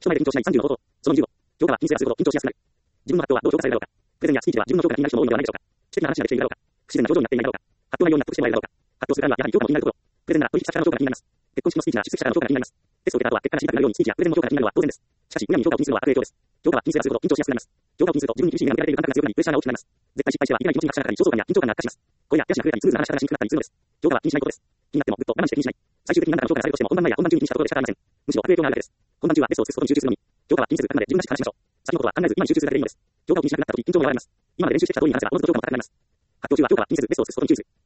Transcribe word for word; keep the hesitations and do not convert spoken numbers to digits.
人前で緊張しないさんじゅうの方法。そのにじゅうご。評価は気にすればするほど緊張しやすくなる。自分の発表はどう評価されるだろうか。プレゼンやスピーチでは自分の評価が気になる人も多いのではないでしょうか。知的な話ができているだろうか。不自然な表情になっていないだろうか。発表内容に納得してもらえるだろうか。発表する側にはやはり評価も気になるところ。プレゼンなら取引先からの評価が気になります。結婚式のスピーチなら出席者からの評価が気になります。テストを受けた後は結果が知りたくなるようにスピーチやプレゼンの評価が気になるのは当然です。しかし、むやみに評価を気にするのは悪影響です。評価は気にすればするほど緊張しやすくなります。評価を気にすると自分に厳しい目が向けられている感覚が強くなりプレッシャーが大きくなります。絶対失敗してはいけない気持ちが勝ち上がったり、焦燥感や緊張感が悪化します。声や手足が増えたり、スムーズな話し方がしにくくなったりするのです。評価は気にしないことです。気になってもぐっと我慢して気にしない。最終的に何らかの評価がされるとしても本番前や本番中に気にしたところで仕方ありません。むしろ悪影響があるだけです。本番中はベストを尽くすことに集中するのみ。評価は気にせずあくまで自分らしく話しましょう。先のことは考えず今に集中するだけでいいのです。評価を気にしなくなった時緊張も和らぎます。今まで練習してきた通りに話せばおのずと評価も高くなります。発表中は評価は気にせずベストを尽くすことに注意する。